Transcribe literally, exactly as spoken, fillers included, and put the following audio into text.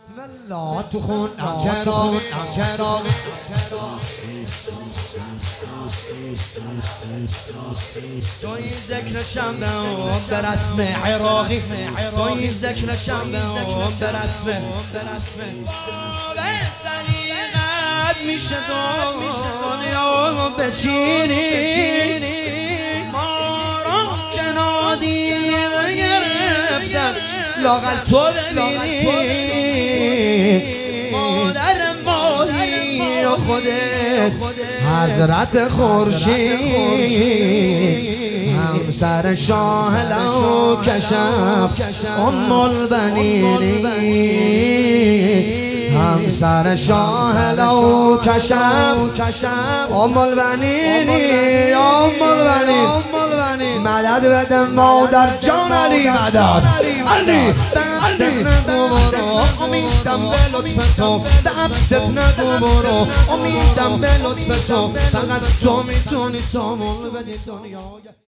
بسم الله تو خون چراغی چراغی توی ذکر شنبه به رسم عراقی توی ذکر شنبه به رسم به سلیقت میشه دنیا بچینی ما را که نادیده گرفتن لاغل تو ببینی مادر ماهی و خودت حضرت خورشید همسر شاه لو کشف ام البنینی همسر شاه لو کشف ام البنینی ام البنین مدد بده مادر جان علی مدد علی نگو برو امیدم به لطف تو به عبدت نگو برو امیدم به لطف تو فقط تو میتونی سامون بدی دنیا